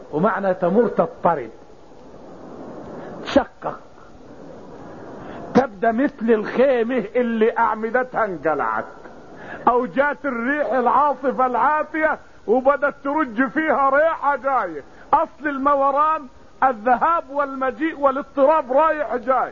ومعنى تمور تضطرب، تشقق، تبدأ مثل الخيمة اللي أعمدتها انقلعت، أو جات الريح العاصفة العاتية وبدت ترج فيها ريحة جاية. أصل الموران الذهاب والمجيء والاضطراب رايح جاي.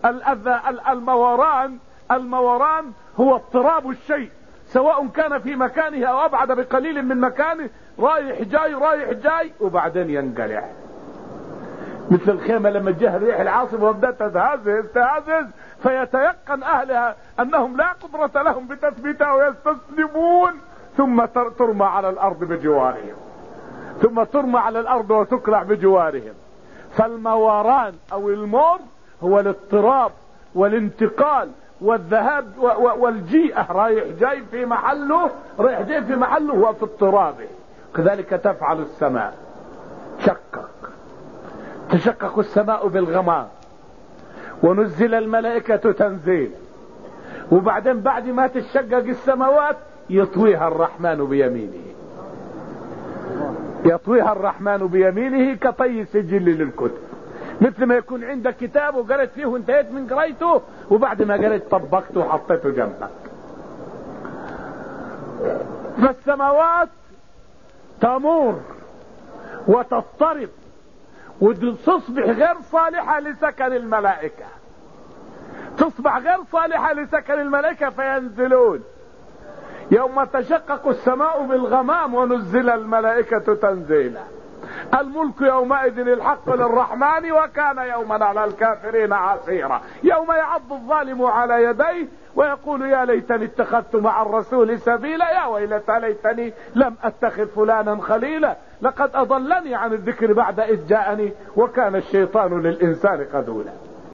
الموران هو اضطراب الشيء سواء كان في مكانه أو أبعد بقليل من مكانه، رايح جاي رايح جاي وبعدين ينقلع. مثل الخيمة لما جه الريح العاصفة وبدأت تهزز فيتيقن أهلها أنهم لا قدرة لهم بتثبيتها ويستسلمون، ثم ترمى على الأرض بجوارهم، ثم ترمى على الأرض وتقلع بجوارهم. فالموران أو المور هو الاضطراب والانتقال والذهاب والجيئة، رايح جاي في محله، رايح جاي في محله هو في اضطرابه. كذلك تفعل السماء، تشقق السماء بالغمام ونزل الملائكة تنزيل، وبعدين بعد ما تشقق السماوات يطويها الرحمن بيمينه، يطويها الرحمن بيمينه كطي سجل للكتب. مثل ما يكون عندك كتاب وقرأت فيه وانتهيت من قرايته، وبعد ما قرأت طبقته وحطيته جنبك. فالسماوات تمور وتضطرب وتصبح غير صالحة لسكن الملائكة، تصبح غير صالحة لسكن الملائكة فينزلون. يوم تشقق السماء بالغمام ونزل الملائكة تنزيلا. الملك يومئذ الحق للرحمن وكان يوما على الكافرين عسيرا. يوم يعض الظالم على يديه ويقول يا ليتني اتخذت مع الرسول سبيلا، يا ويلتى ليتني لم اتخذ فلانا خليلا، لقد اضلني عن الذكر بعد اذ جاءني وكان الشيطان للانسان خذولا.